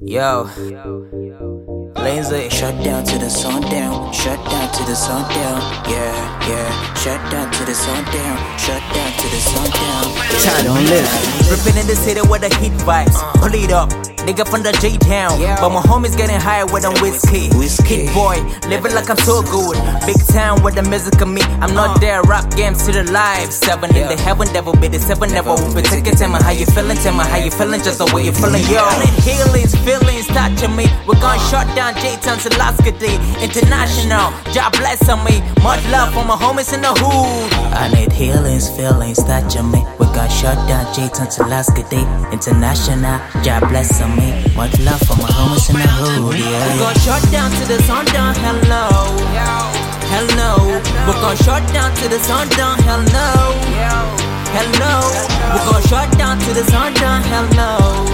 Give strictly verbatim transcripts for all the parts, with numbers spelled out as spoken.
Yo, Lindsay, shut down to the sundown, shut down to the sundown, yeah, yeah, shut down to the sundown, shut down to the sundown. Tired on live. Rippin' in the city with the heat vibes, pull it up. Nigga from the J-Town, but my homies getting higher with them whiskey. Whiskey. Hit boy, living like I'm so good. Big town with the music of me. I'm not there, rap games to the live. Seven in the heaven, devil be the seven, never whoop it. Take it, tell me how you feeling, tell me how you feeling, just the way you feeling, yo. I need healings, feelings, touching me. We're gonna shut down J-Town's Alaska Day. International, God bless on me. Much love for my homies in the hood. I need healings, feelings, touching me. We're gonna shut down J-Town's Alaska Day. International, God bless on me. Much love for my homies in the hood, yeah. We're gon' shut down to the sundown, hell no. Hell no. We're gon' shut down to the sundown, hell no. Hell no. We're gon' shut down to the sundown, hell no.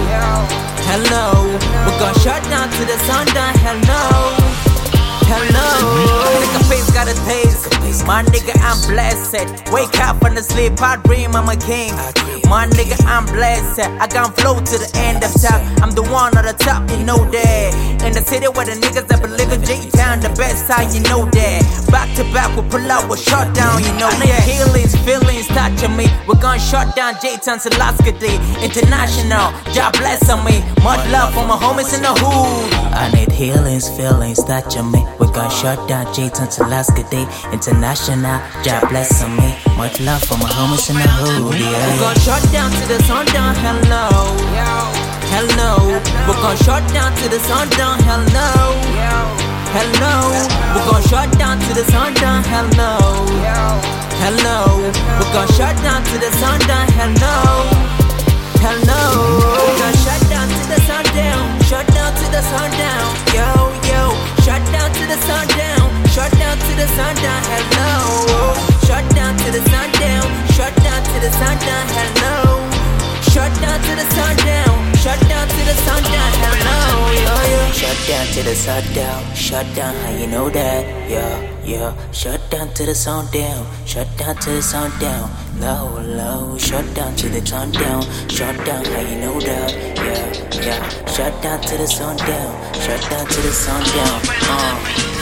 Hell no. We're gon' shut down to the sundown, hell no. Hell no. Nigga face got a taste. My nigga, I'm blessed. Wake up from the sleep, I dream I'm a king. My nigga, I'm blessed. I got flow to the end of top. I'm the one on the top, you know that. In the city where the niggas that believe in J-Town, the best side, you know that. Back to back, we pull out, we shut down, you know that. Healings, feelings, touching me. We're gonna shut down J-Town's Alaska Day. International, God bless on me. Much love for my homies in the hood. I need healings, feelings, touching me. We're gonna shut down J-Town's Alaska Day. International, God bless on me. Much love for my homies in the hood, yeah. We're gonna shut down to the sundown, hell no. Hell no. We're gonna shut down to the sundown, hell no. Hell no. We're gonna shut down to the sundown, hell no. Hell no. We're gonna shut down to the sundown, hell no. Hell no. We're gonna shut down to the sundown, shut down to the sundown, yo, yo. Shut down to the sundown, shut down to the sundown, hell no. Shut down to the sundown, shut down to the sundown, hell no. Shut down to the sundown, shut down to the sundown, hell no, yo, yo. Shut down to the sundown, shut down, how you know that, yo, yo. Shut down to the sundown, shut down to the sundown, low, low. Shut down to the sundown, shut down, how you know that, yeah, yeah. Shut down to the sundown, shut down to the sundown, uh.